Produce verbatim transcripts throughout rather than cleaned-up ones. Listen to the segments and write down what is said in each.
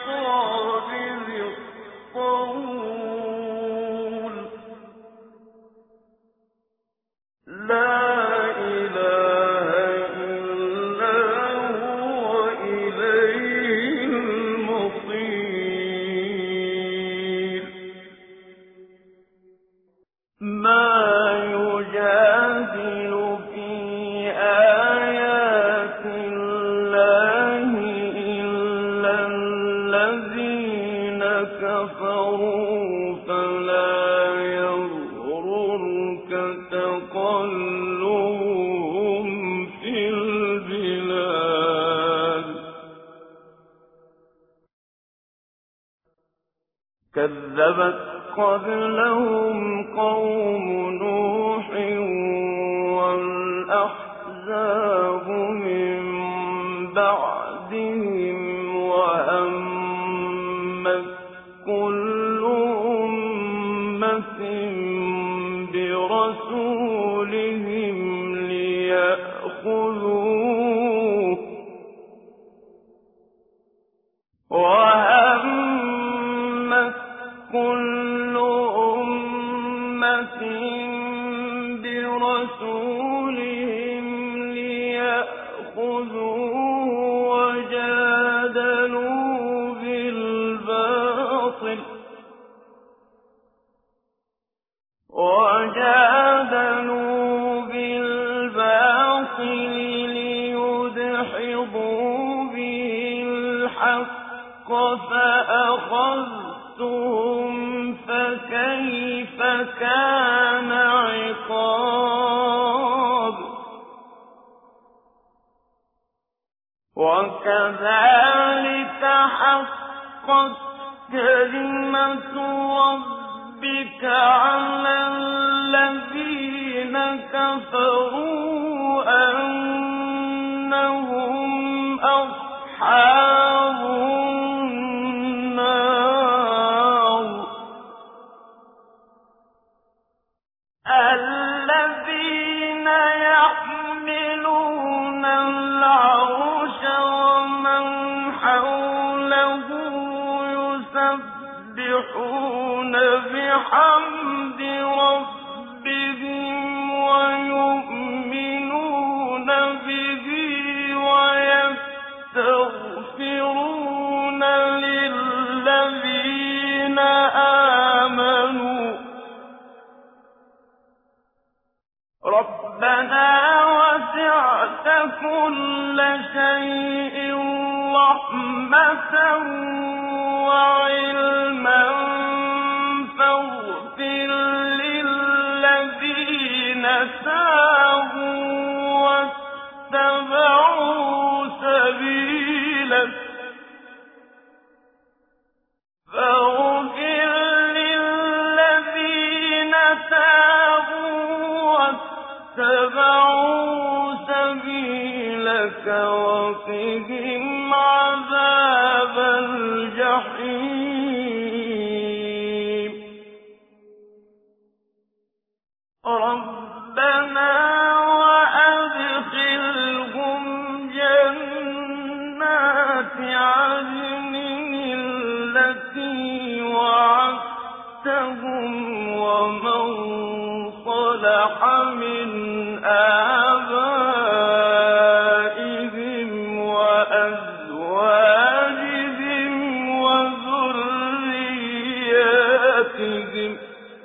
كذبت قبلهم قوم نوح والأحزاب من بعدهم وهمت كل أمة برسولهم ليأخذوه وهمت كل أمة برسولهم ليأخذوه وجادلوا بالباطل وجادلوا بالباطل ليدحضوا به الحق فأخذتهم فكيف كان عقاب وكذلك حقت كلمة ربك على الذين كفروا أنهم أصحاب النار الذين يحملون العرش ومن حوله يسبحون بحمد ربهم ويؤمنون به ويستغفرون للذين آمنوا ربنا وسعت كل شيء رحمة وعلما فاغفر للذين تابوا واتبعوا سبيلك فاغفر للذين تابوا واتبعوا سبيلك وقهم عذاب الجحيم ربنا وأدخلهم جنات عدن التي وعدتهم ومن صلح من آبائهم وأزواجهم وذرياتهم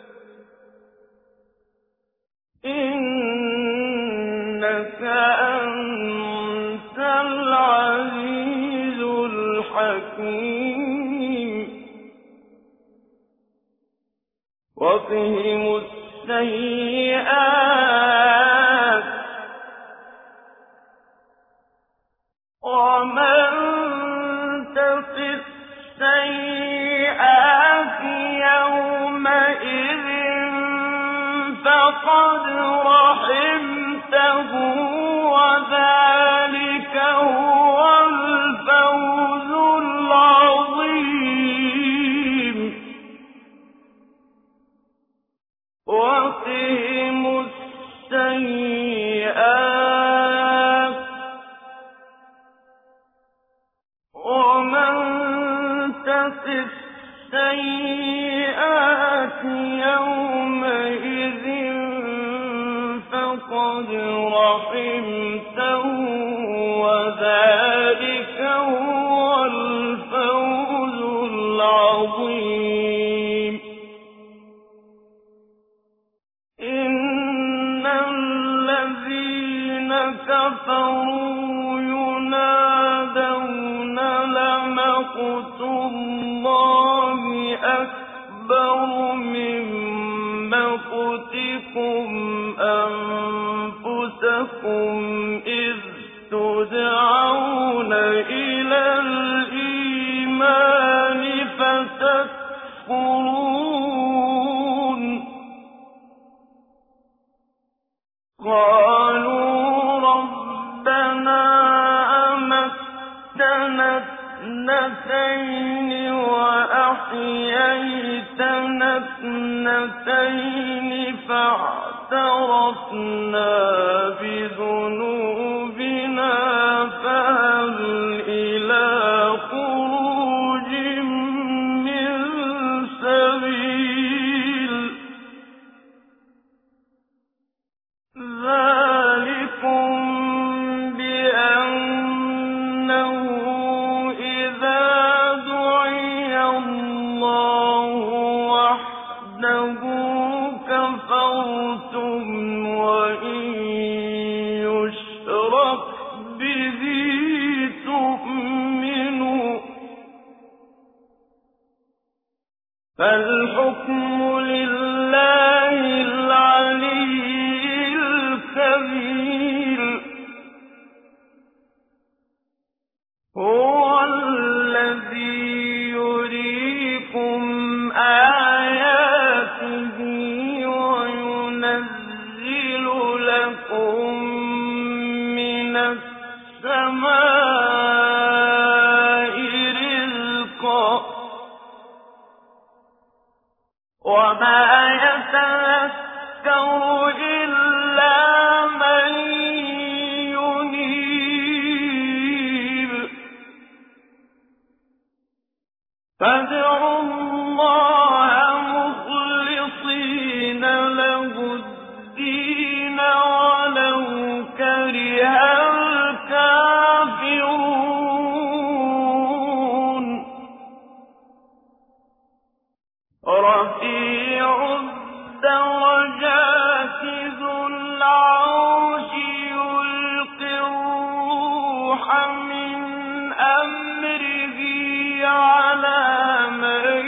إنك أنت العزيز الحكيم وقهم السيئات ومن تق السيئات يومئذ فقد رحمته وذلك هو الفوز العظيم وقهم السيئات ومن السيئات يومئذ فقد رحمته وذلك هو الفوز العظيم إن الذين كفروا ينادون لمقت الله أكبر من مقتكم أنفسكم إذ تدعون إلى الإيمان فتكفرون قالوا ربنا أمتنا اثنتين وأحييتنا اثنتين فاعترفنا بذنوبنا فهل إلى خروج من سبيل ذلكم بأنه إذا دعي الله وحده كفرتم وإن يشرك به تؤمنوا فالحكم لله العلي الكبير هو الذي يريكم آياته وينزل لكم من السماء رزقا وما يتذكر إلا من ينيب فادعوا الله مخلصين له الدين ولو كره الكافرون رفيع الدرجات ذو العرش يلقي الروح من أمره على من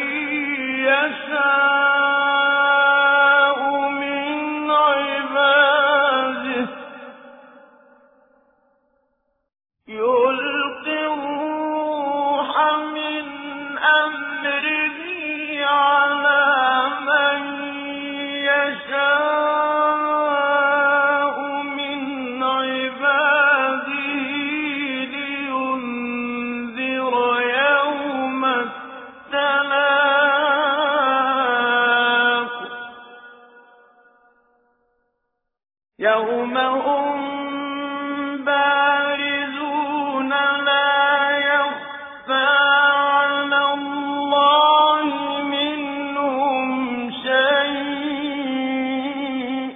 يشاء من عباده يلقي الروح من أمره على من يشاء من عباده لينذر يوم التلاق يوم هم بارزون لا يخفى على الله منهم شيء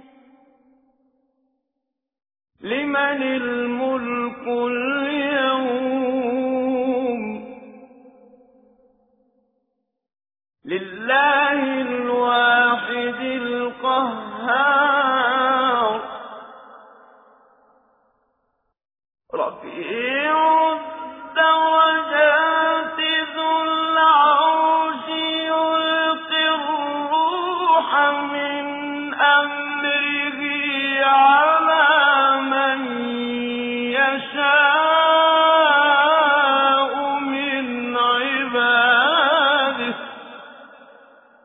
لمن الملك اليوم لله الواحد القهار رفيع الدرجات ذو العرش يلقي الروح من أمره على من يشاء من عباده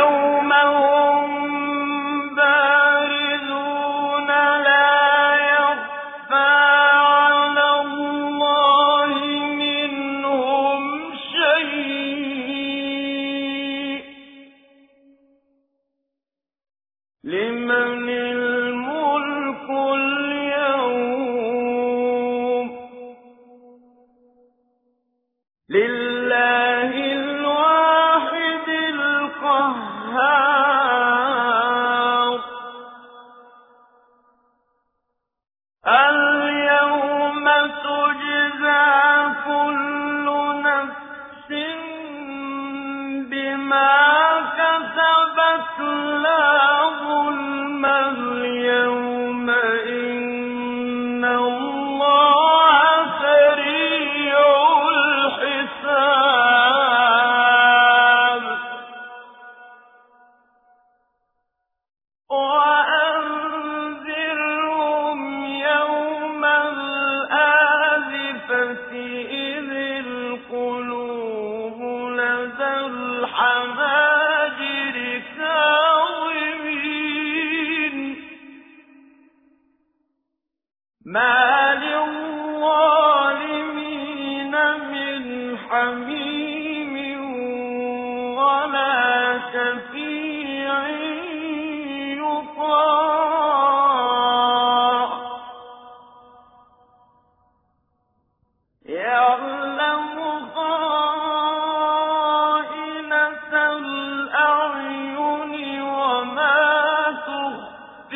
يوم هم بارزون لا يخفى على الله منهم شيء لمن الملك اليوم لله الواحد القهار اليوم تجزى كل نفس بما كسبت لا ظلم اليوم إن الله سريع الحساب وأنذرهم يوم الآزفة إذ القلوب لدى الحناجر كاظمين ما للظالمين من حميم ولا شفيع يطاع يعلم خائنة الأعين وما تخفي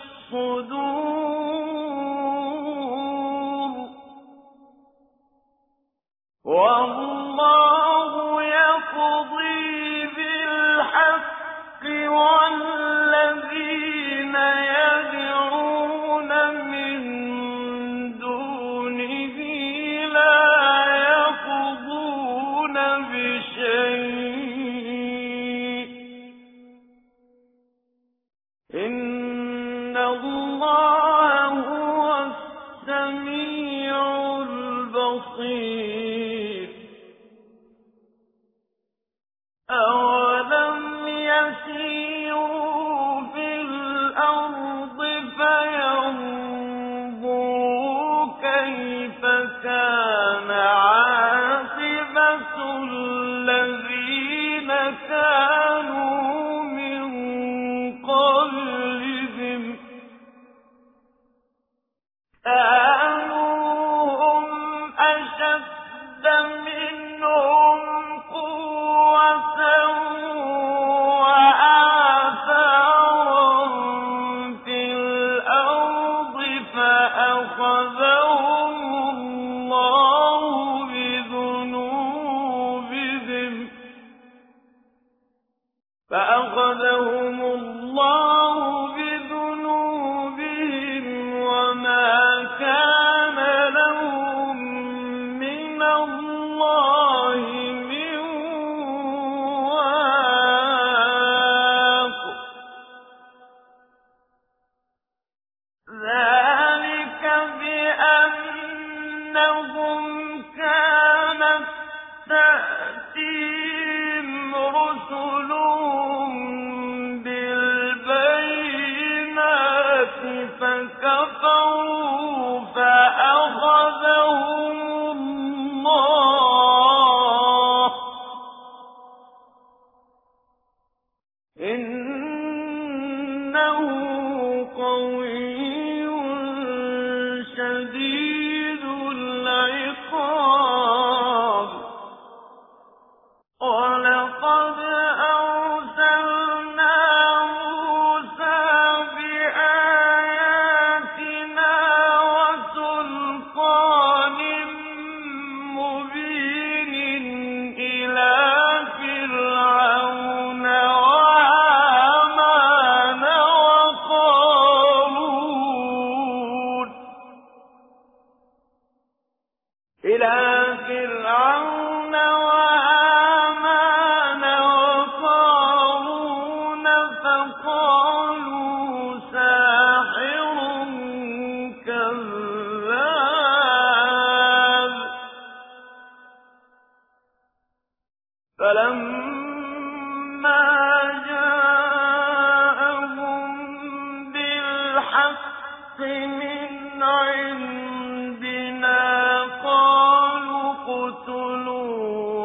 الصدور والله يقضي بالحق والذين يدعون من دونه لا يقضون بشيء إن الله هو السميع البصير أولم يسيروا في الأرض فينظروا كيف كان عاقبة الذين كانوا من قبلهم كانوا هم أشد منهم قوة وآثارا في الأرض فأخذهم الله بذنوبهم فأخذهم الله بذنوبهم وما كان لهم من الله من واق ذلك بأنهم كانت تأتيهم رسلهم بالبينات فكفروا فأخذهم الله إنه قوي شديد العقاب ولقد أرسلنا موسى بآياتنا وسلطان مبين إلى فرعون وهامان وقارون من عندنا قالوا اقتلوا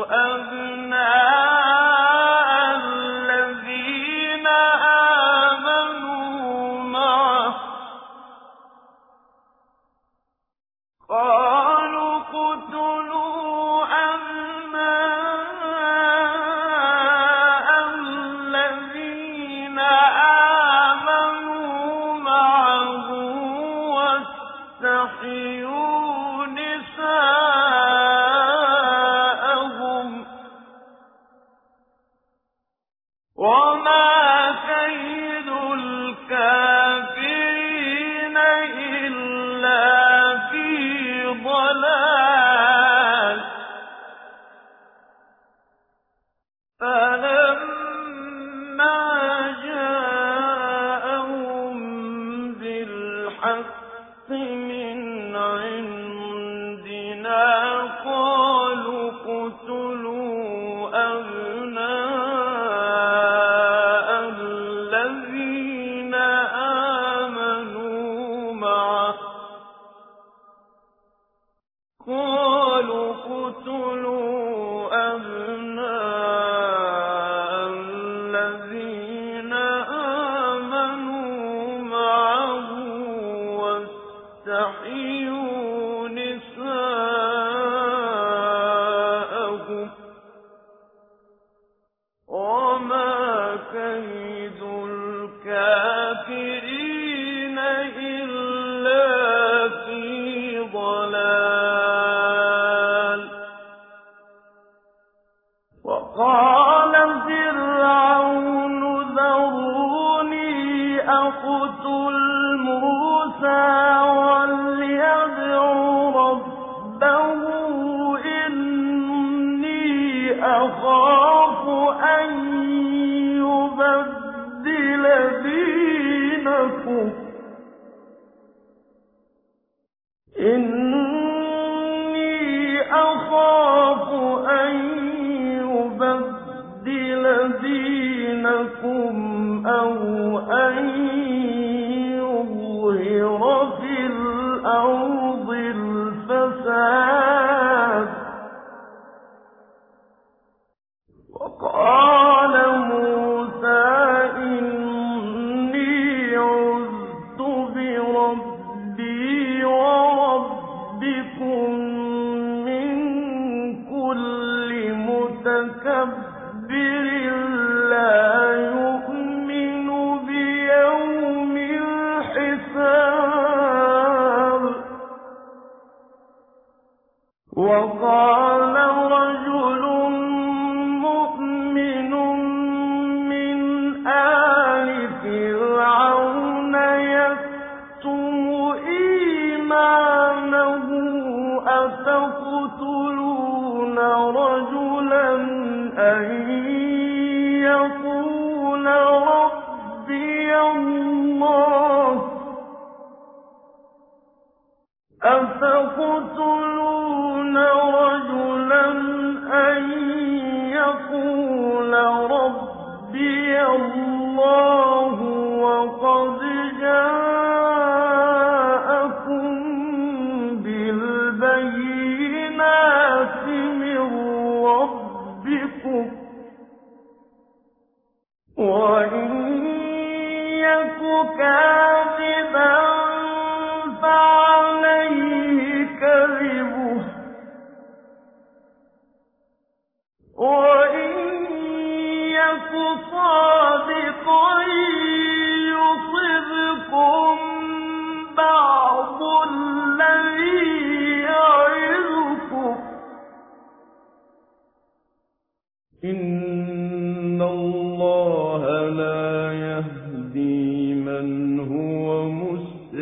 أبناء الذين آمنوا معه قالوا اقتلوا أبناء الذين آمنوا معه واستحيوا نساءهم وما كيد الكافرين إلا في ضلال فلما جاءهم بالحق من عندنا قالوا اقتلوا أبناء الذين آمنوا معه قالوا اقتلوا أبناء الذين آمنوا معه واستحيوا نساءهم وما كيد الكافرين إلا في ضلال وقال فرعون ذروني أقتل موسى وليدع ربه إني أخاف أن يبدل دينكم إني أخاف أن يبدل دينكم أو أن يظهر في الأرض الفساد وقال موسى إني عذت بربي وربكم من كل متكبر لا يؤمن بيوم الحساب وقال رجل مؤمن من آل فرعون يكتم إيمانه أتقتلون رجلا أن يقول ربي الله أتقتلون رجلا أن يقول ربي الله وقد جاءكم بالبينات من ربكم وإن يك كاذبا فعليه كذبه وإن يك صادقا يصبكم بعض الذي يعظكم إن الله لا يهدي من هو مسرف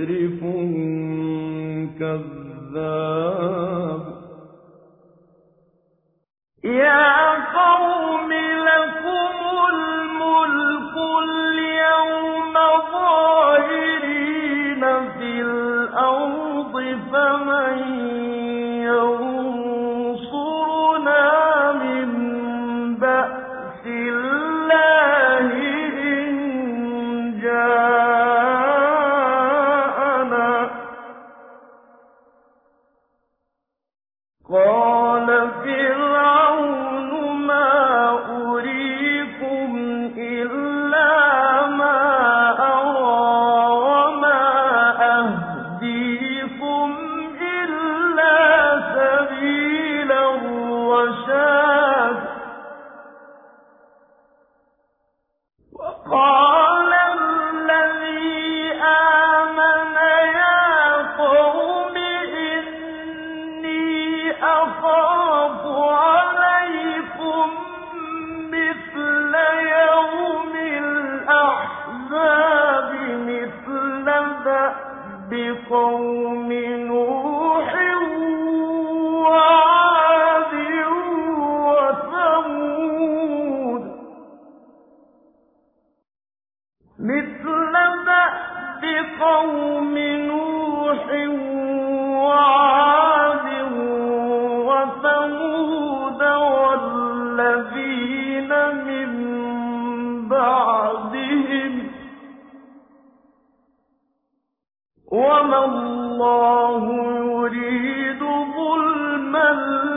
بقوم نوح وعاد وثمود مثل دأب قوم نوح وعاد وثمود والذين من بعدهم وما الله يريد ظلما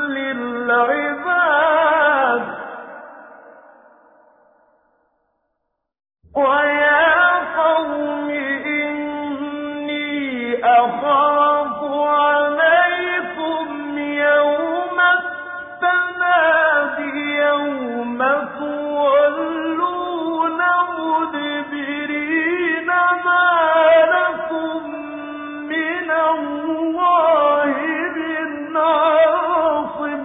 للعباد ويا قوم إني أخاف عليكم يوم التناد يوم تولون مدبرين ما لكم من الله من عاصم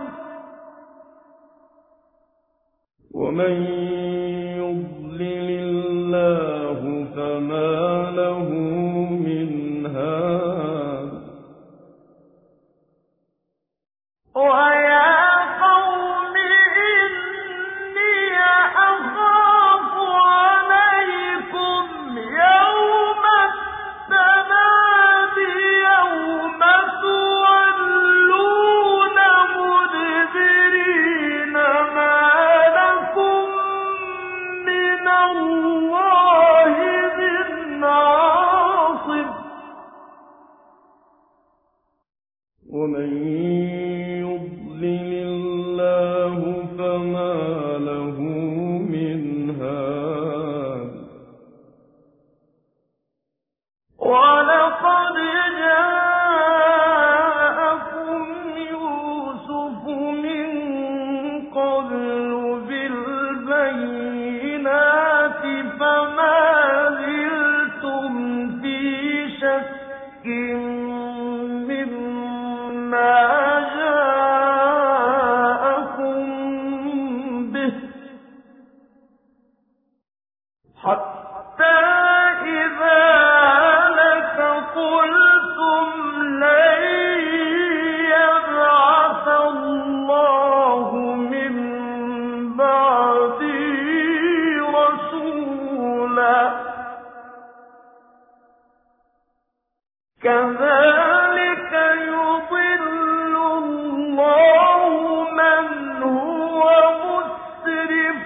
ومن يضلل الله فما له من هاد ويا قوم إني أخاف عليكم يوم التناد يوم تولون مدبرين ما لكم من الله من عاصم ومن يضلل الله فما له من هاد ولقد جاءكم يوسف من قبل بالبينات فما زلتم في شك مما جاءكم به حتى إذا هلك قلتم لن يبعث الله من بعده رسولا كذلك يضل الله من هو مسرف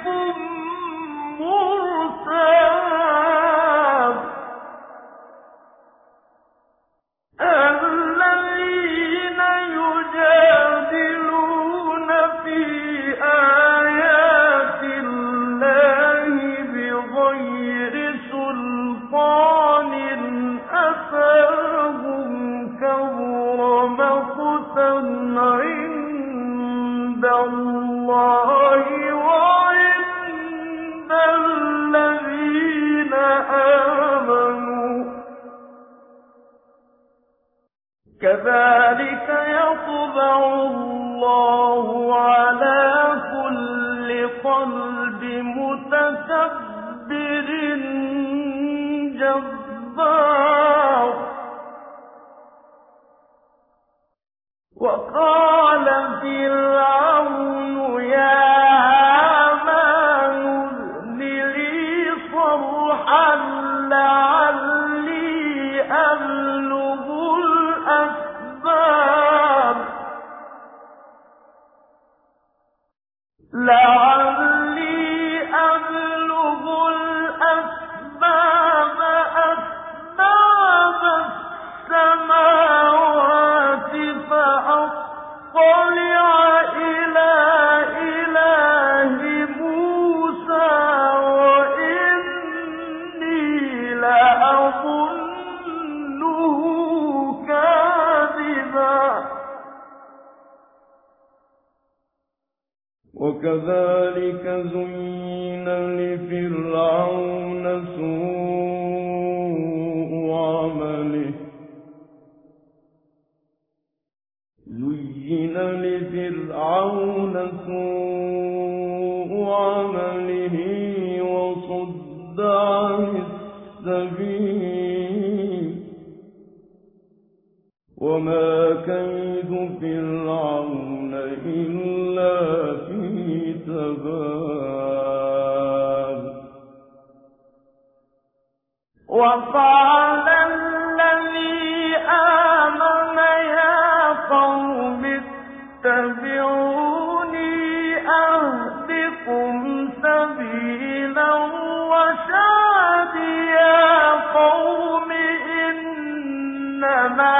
مرتاب الذين يجادلون في آيات الله بغير سلطان أتاهم كبر مقتا عند الله وعند الذين آمنوا كذلك يطبع الله على كل قلب متكبر جبار وقال فرعون يا هامان ابن لي صرحا لعلي أبلغ الأسباب لعلي أبلغ الأسباب أسباب السماوات فأطلع إلى إله موسى وإني لأظنه كاذبا وكذلك زين لفرعون سوء عمله زين لفرعون سوء عمله وصد عن السبيل وما كيد فرعون إلا في تباب. وقال الذي آمن يا قوم اتبعوني أهدكم سبيلا الرشاد. يا قوم إنما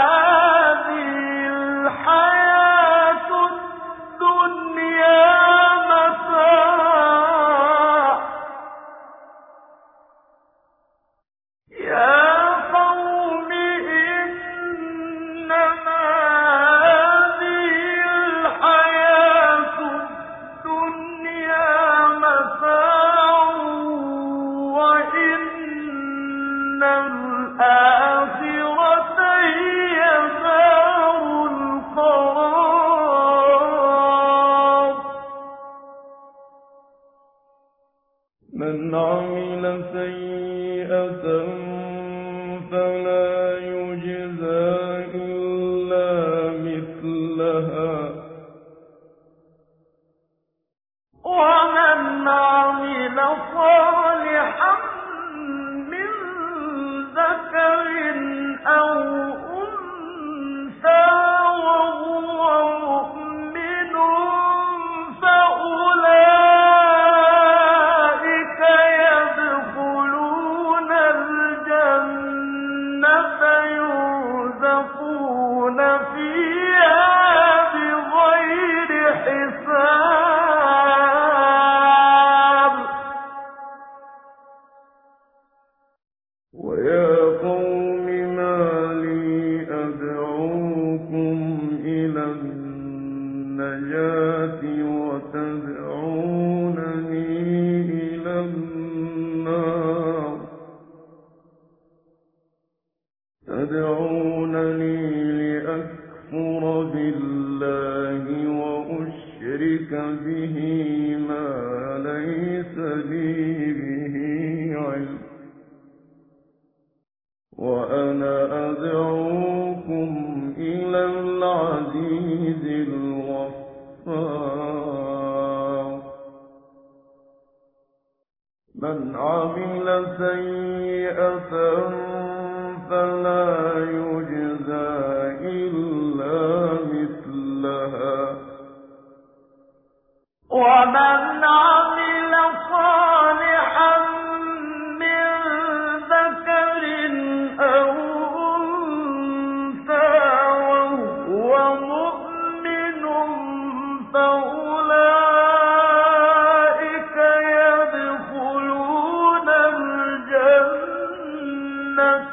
من عمل سيئة فلا يجزى إلا مثلها ومن عمل صالحا من ذكر أو أنثى وهو مؤمن فأولئك يدخلون الجنة يرزقون فيها بغير حساب. ويا قوم ما لي أدعوكم إلى النجاة وتدعونني إلى النار تدعونني لأكفر بالله وأشرك به ما ليس لي به علم وأنا أدعوكم إلى العزيز الغفار. من عمل سيئة فلا يجزى إلا مثلها ومن عمل صالحا من ذكر أو أنثى وهو مؤمن فأولئك يدخلون الجنة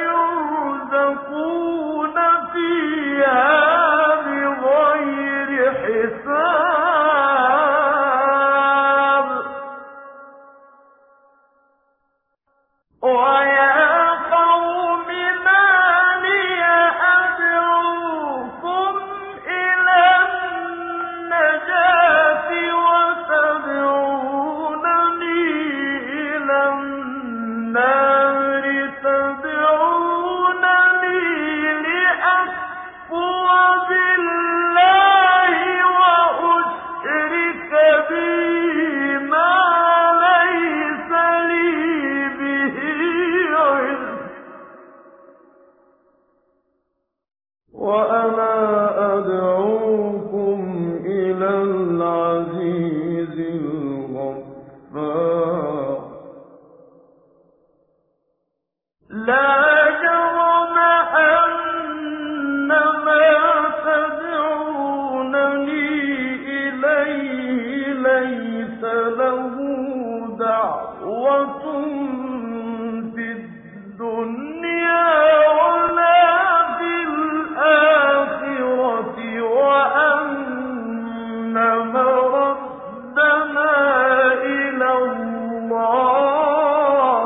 يرزقون فيها بغير حساب. ويا قوم ما لي أدعوكم إلى النجاة وتدعونني إلى النار تدعونني لأكفر بالله وأشرك به ما ليس لي به علم وأنا أدعوكم إلى العزيز الغفار. لا جرم أن ما تدعونني إليه ليس له دعوة في الدنيا ولا في الآخرة وأن مردنا إلى الله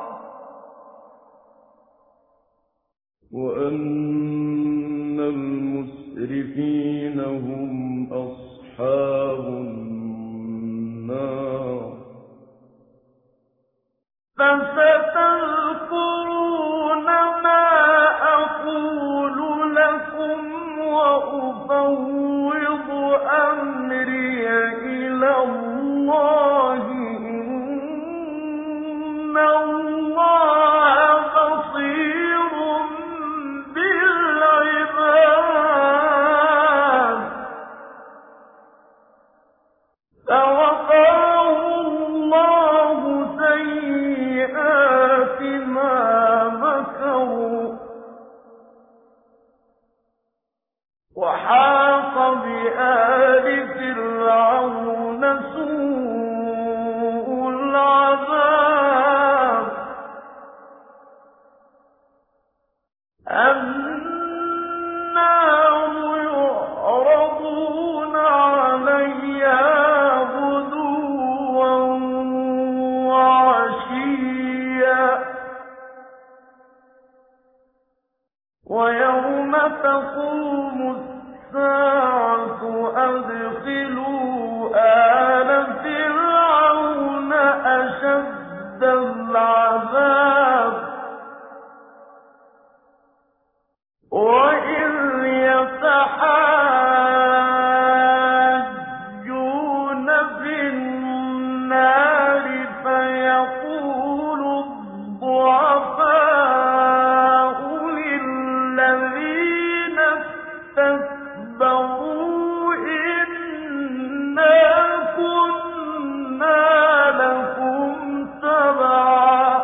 وأن المسرفين هم أصحاب النار. فستذكرون ما أقول ويوم تقوم الساعة أدخلوا آل فرعون أشد العذاب وإذ يتحاجون في النار فيقول الضعفاء للذين استكبروا إنا كنا لكم تبعا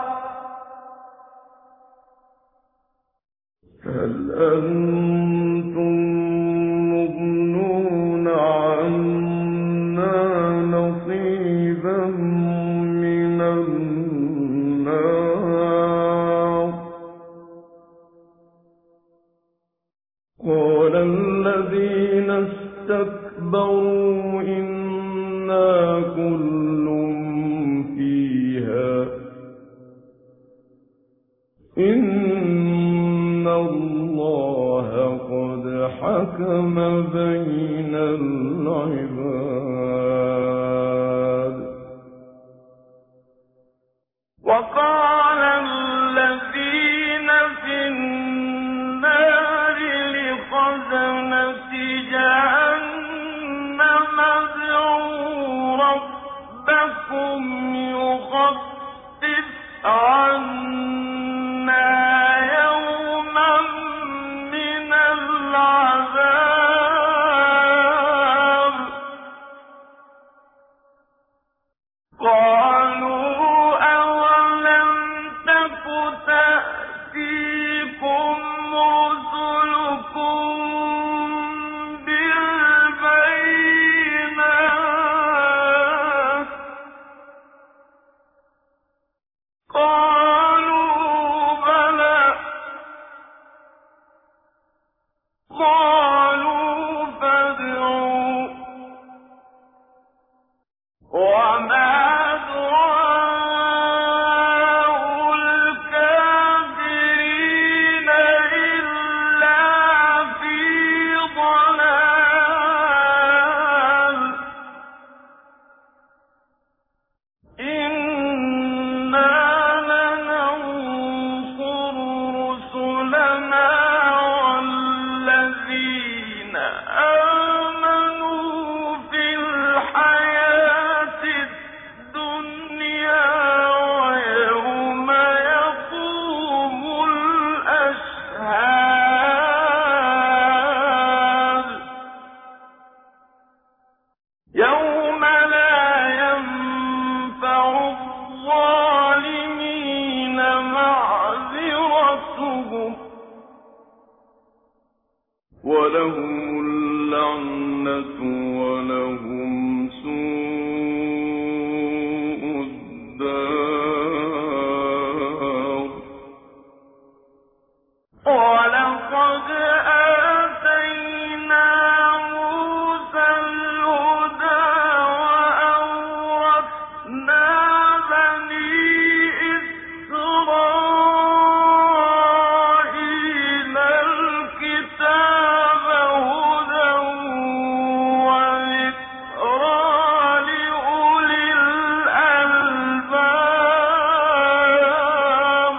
هل أنتم مغنون عنا نصيبا من النار قال الذين استكبروا إنا كل فيها إن الله قد حكم بين العباد وقال الذين في النار لخزنة جهنم ادعوا ربكم يخفف عنا يوما من العذاب قالوا أولم تك تأتيكم رسلكم بالبينات قالوا بلى قالوا فادعوا وما دعاء الكافرين إلا في ضلال إنا لننصر رسلنا والذين آمنوا في الحياة الدنيا ويوم يقوم الأشهاد يوم لا ينفع الظالمين معذرتهم ولهم اللعنة ولهم سوء الدار ولقد آتينا موسى الهدى وأورثنا بني إسرائيل الكتاب هدى وذكرى لأولي الألباب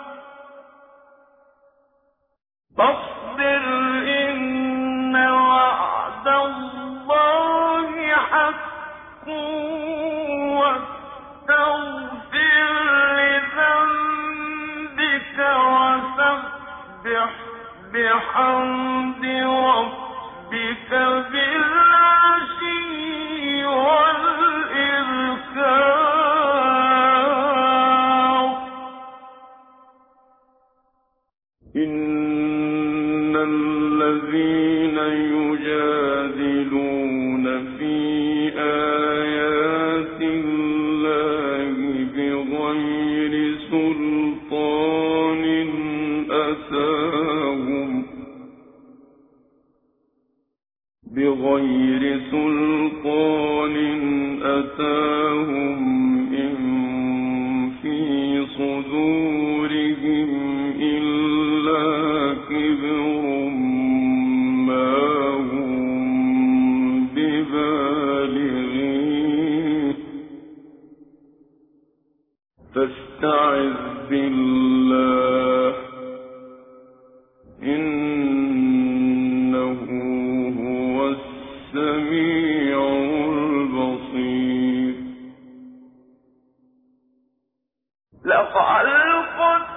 فاصبر إن وعد الله حق واستغفر لذنبك وسبح بحمد ربك بالعشي والإذكار إن الذين يجادلون في آيات الله بغير سلطان أتاهم بغير سلطان أتاهم إن في صدورهم إلا كبر فاستعذ بالله إنه هو السميع البصير. لخلق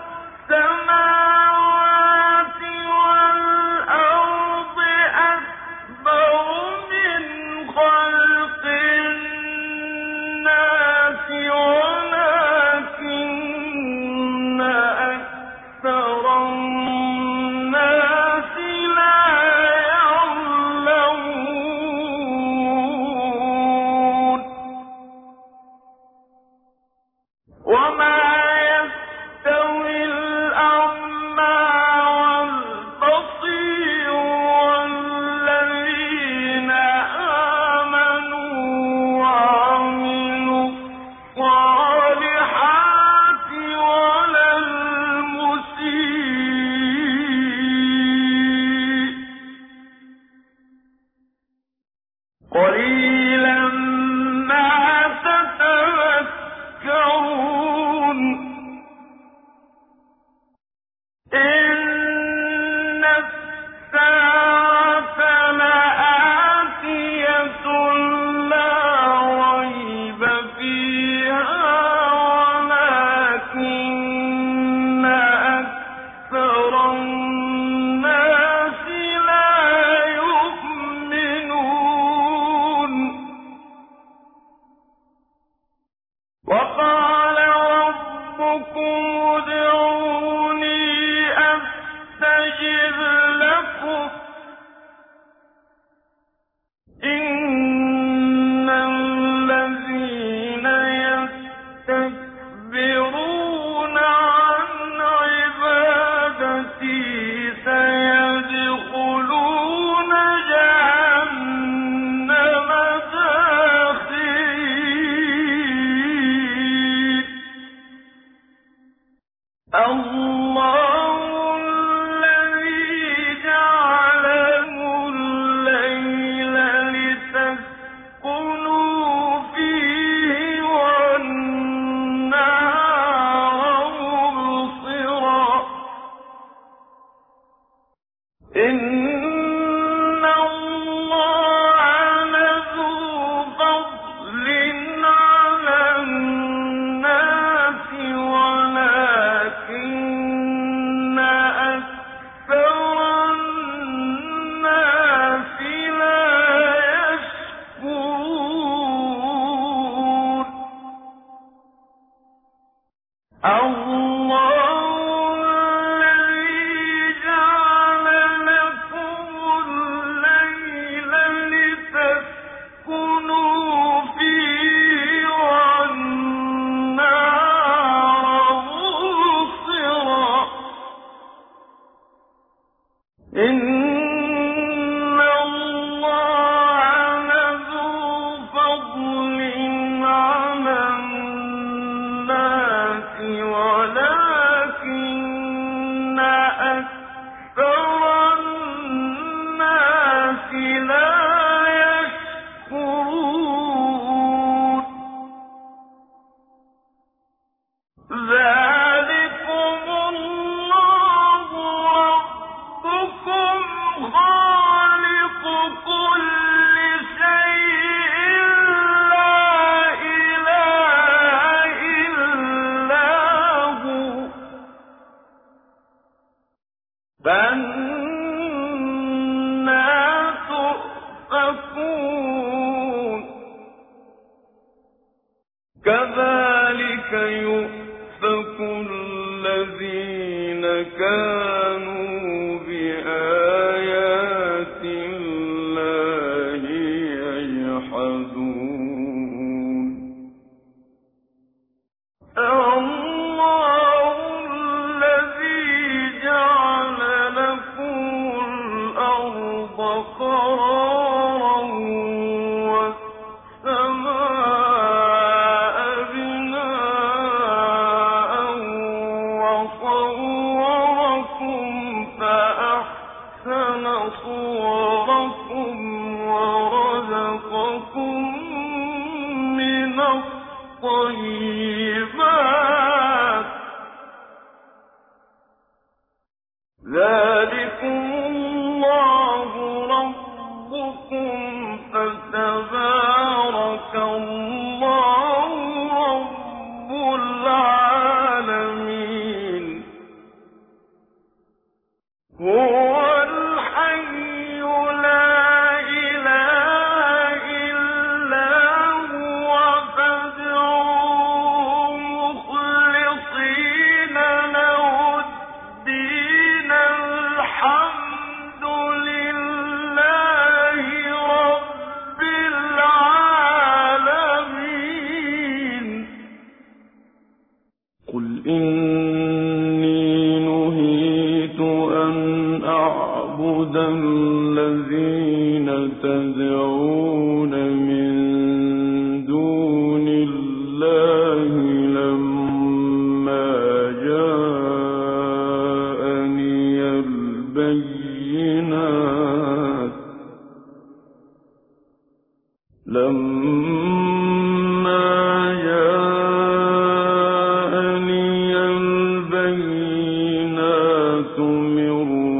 السماوات والأرض أكبر من خلق الناس ولكن أكثر الناس لا يعلمون. وما يستوي الأعمى والبصير والذين آمنوا وعملوا الصالحات ولا المسيء قليلا ما تتذكرون. إن الساعة لآتية لا ريب فيها ولكن أكثر الناس لا يؤمنون. وقال ربكم ادعوني أستجب لكم إن الذين يستكبرون عن عبادتي سيدخلون جهنم داخرين. الله الذي جعل الليل لتسكنوا فيه والنهار مبصرا إن الله لذو فضل على الناس ولكن أكثر الناس لا يشكرون. الله الذي جعل لكم الليل لتسكنوا فيه والنهار مبصرا إن الله لذو فضل على الناس ولكن أكثر الناس لا يشكرون. ذلكم الله ربكم خالق كل شيء لا إله إلا هو فأنى تؤفكون. كذلك يؤفك الذين كانوا بآيات الله يجحدون. الله الذي جعل لكم الأرض قرارا والسماء بناء وصوركم فأحسن صوركم ورزقكم من الطيبات إني نهيت أن أعبد الذين تدعون من دون الله لما جاءني البينات لما جاءني البينات من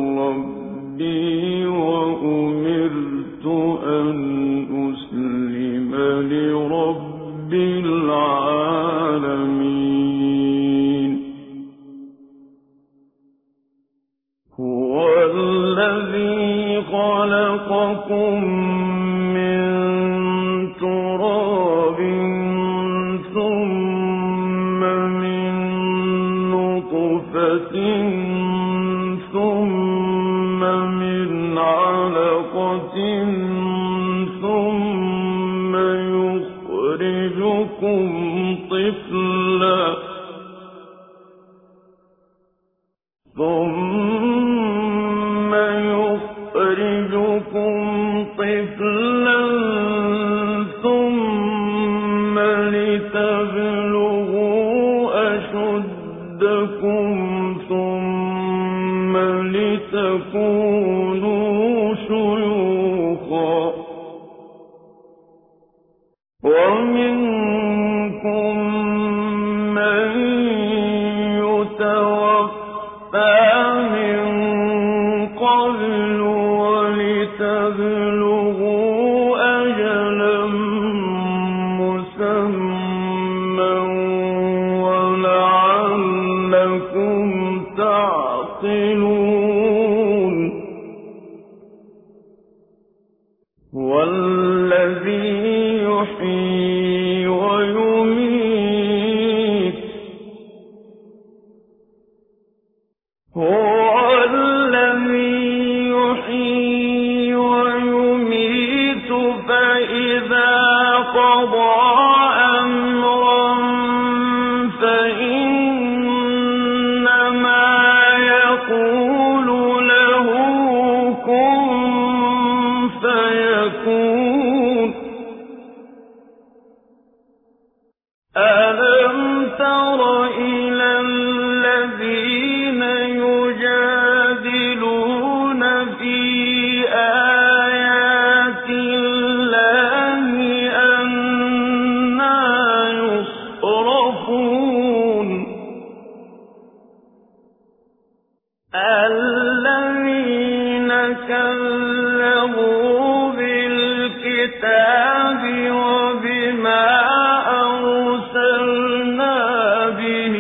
ربي وأمرت أن أسلم لرب العالمين هو الذي خلقكم من تراب ثم من نطفة ثم من علقة ثم يخرجكم طفلا ثم يخرجكم طفلا ثم لتبلغوا أشدكم ثم لتكونوا شيوخا ومنكم من يتوفى من قبل ولتبلغوا أجلا مسمى ولعلكم تعقلون والذي يحيي ويميت هو الذي يحيي ويميت فإذا قضى أمرا فإنما يقول له كن فيكون ألم تر إلى الذين يجادلون في آيات الله أنى يصرفون الذين كذبوا بالكتاب وبما أرسلنا به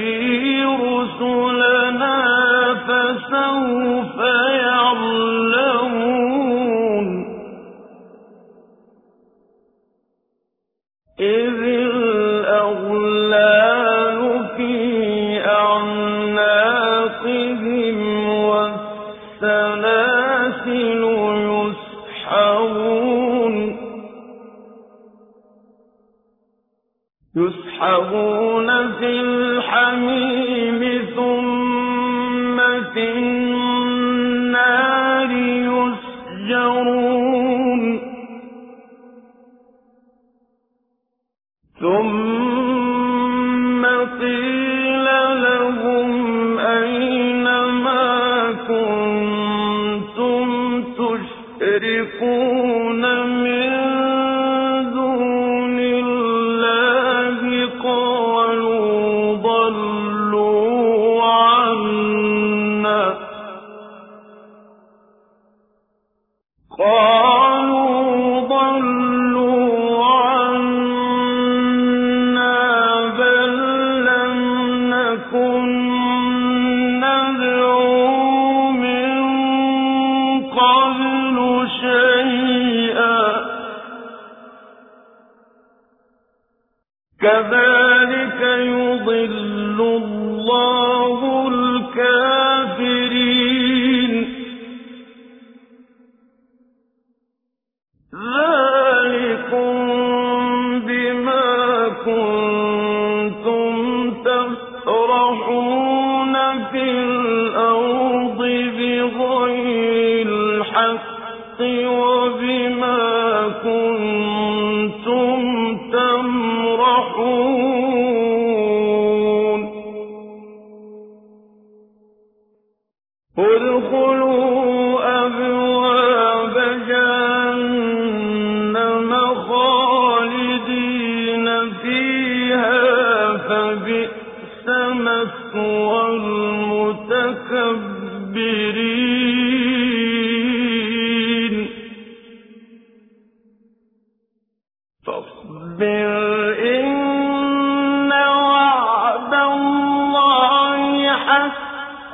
رسلنا فسوف يعلمون إذ الأغلال في أعناقهم والسلاسل يسحبون يسحبون في الحميم ثم في النار يسجرون ثم قيل لهم أين ما كنتم تشركون من دون الله قالوا ضلوا عنا في الأرض بغير الحق وبما كنتم تمرحون ادخلوا أبواب جهنم خالدين فيها فبئس مثوى المتكبرين فاصبر إن وعد الله حق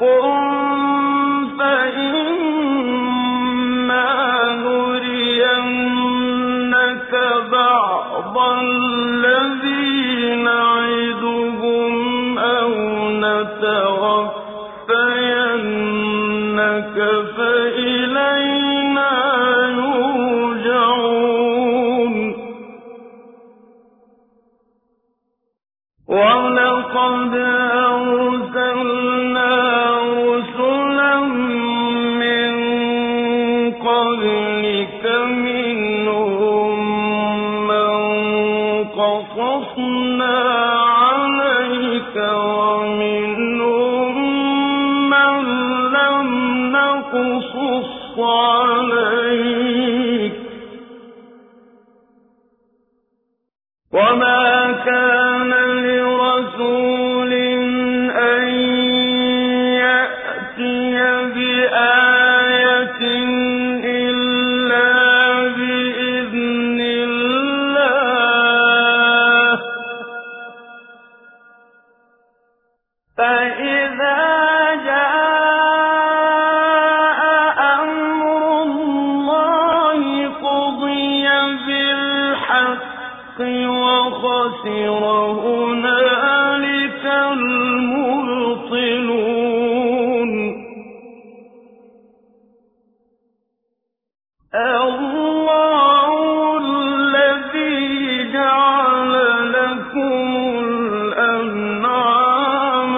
فإما نرينك بعض الذي نعدهم أو نتوفينك فإلينا يرجعون ولقد أرسلنا رسلا من قبلك منهم من قصصنا عليك ومنهم من لم نقصص عليك وما كان لرسول أن يأتي بآية إلا بإذن الله فإذا جاء أمر الله قضي بالحق وخسر هنالك المبطلون الله الذي جعل لكم الأنعام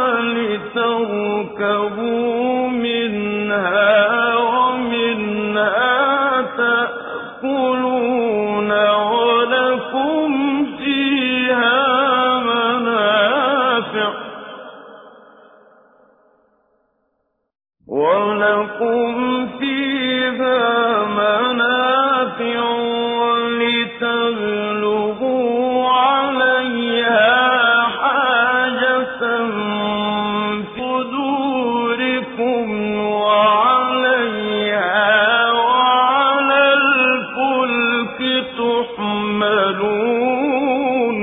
لتركبوا منها ومنها تأكلون ولكم فيها منافع ولكم فيها منافع ولتبلغوا عليها حاجة في صدوركم وعليها وعلى الفلك تحملون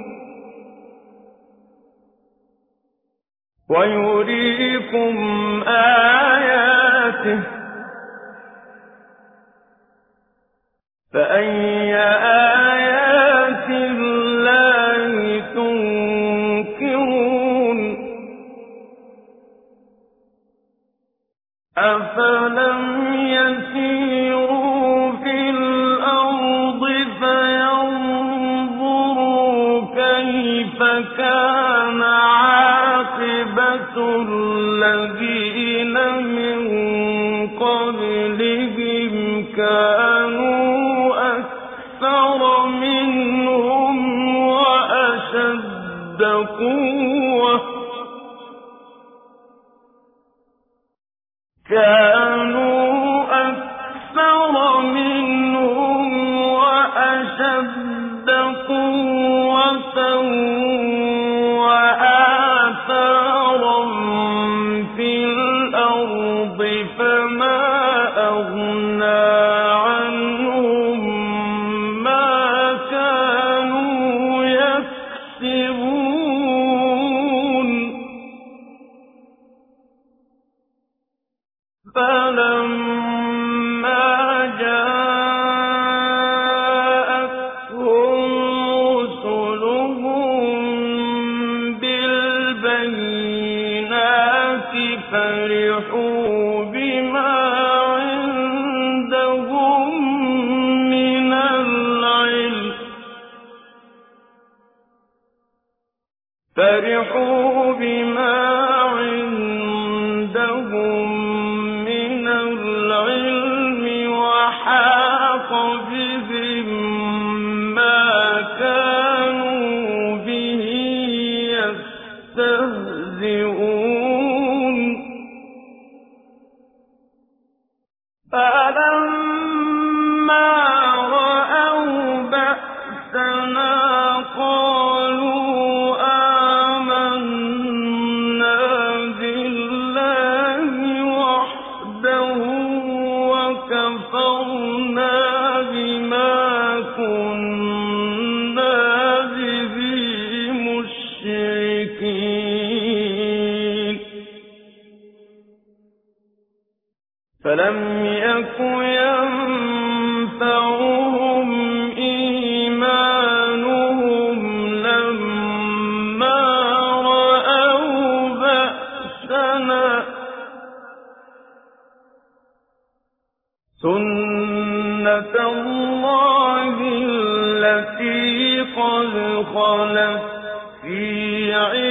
ويريكم آياته فأي آيات الله تنكرون أفلم يسيروا في الأرض فينظروا كيف كان عاقبة الذين من قبلهم كانوا أكثر منهم وأشد قوة كانوا أكثر منهم وأشد قوة وآثارا في الأرض فما أغنى عنهم ما كانوا يكسبون فلما جاءتهم رسلهم بالبينات فرحوا بما عندهم من العلم فرحوا بما عندهم فلم يك ينفعهم إيمانهم لما رأوا بأسنا سنة الله التي قد خلت في